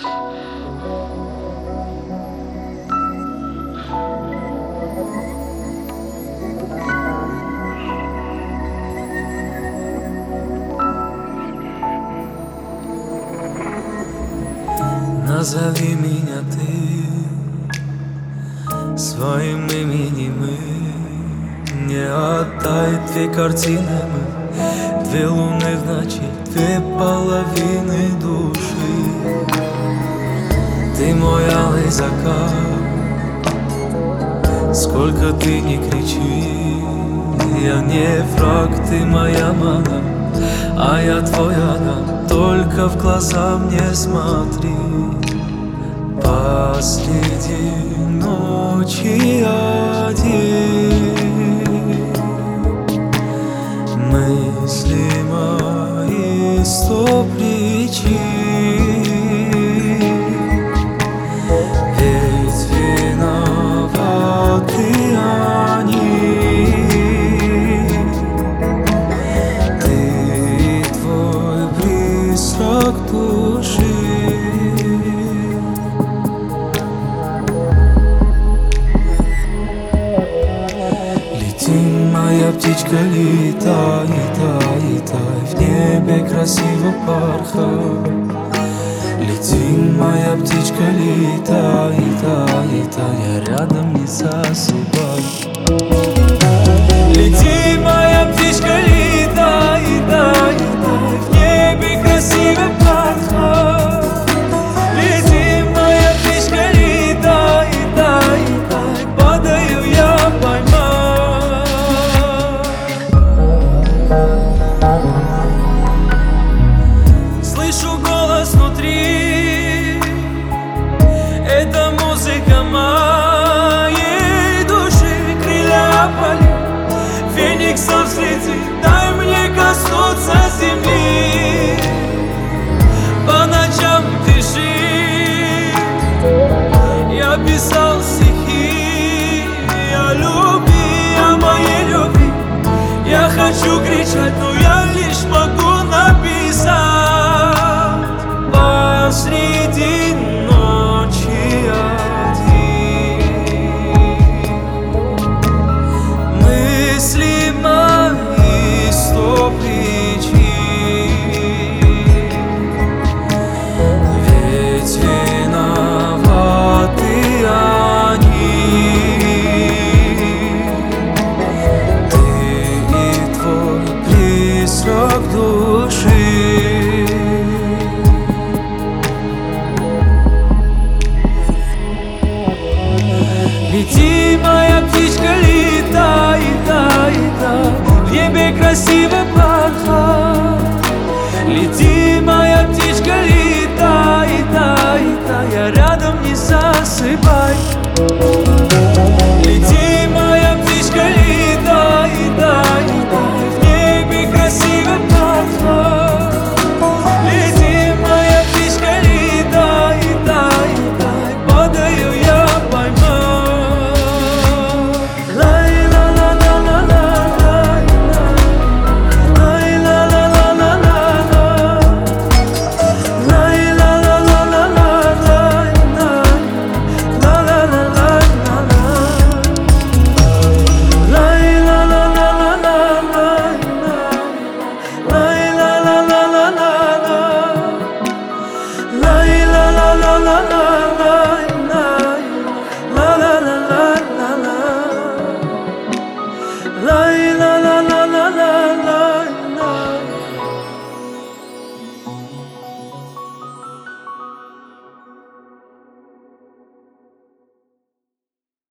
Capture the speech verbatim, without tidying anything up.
Назови меня ты своим именем и не отдай две картины мы, две луны в ночи, две половины души. Ты мой алый закат, сколько ты не кричи, я не враг, ты моя мана, а я твой Адам. Только в глаза мне смотри. Посреди ночи один мысли мои сто причин, ведь виноваты они. Ты и твой призрак души. Моя птичка, летай, летай, летай, в небе красиво порхай. Лети, моя птичка, летай, летай, летай, я рядом, не засыпай. Лети, моя птичка, летай, летай, летай, в небе красиво порхай. Лети, моя птичка, летай, летай, летай, падаю я, поймай. Слышу голос внутри, это музыка моей души. Крылья поли, фениксом взлети, дай мне коснуться земли. По ночам дыши, я писал стихи о любви, о моей любви. Я хочу кричать, но я лишь могу написать. Посреди ночи один мысли мои сто причин, ведь виноваты они. Призрак души. Лети, моя птичка, летай, летай, летай, в небе красиво порхай. Лети, моя птичка, летай, летай, летай, я рядом, не засыпай.